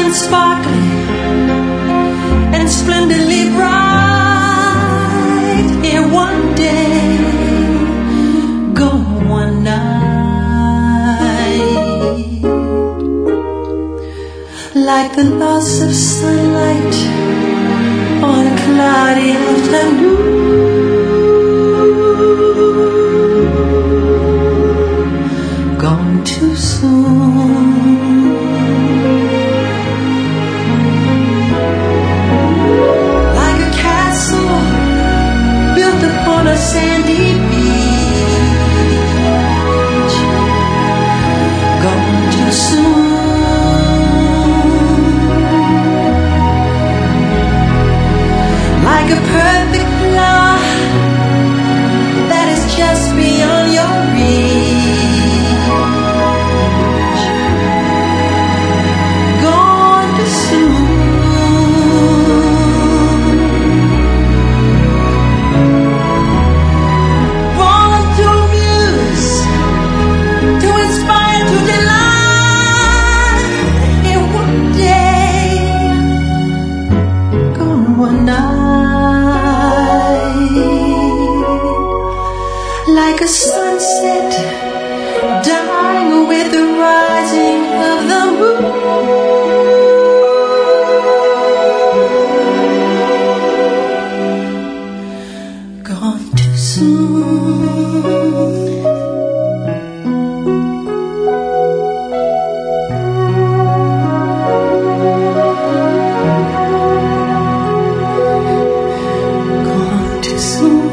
sparkling and splendidly bright. Here one day, gone one night. Like the loss of sunlight on a cloudy afternoon. Gone too soon. On a sandy beach, gone too soon. Like a perfect flower that is just beyond your reach, gone too soon. One night, like a sunset dying with the rising of the moon. Gone too soon. Soon.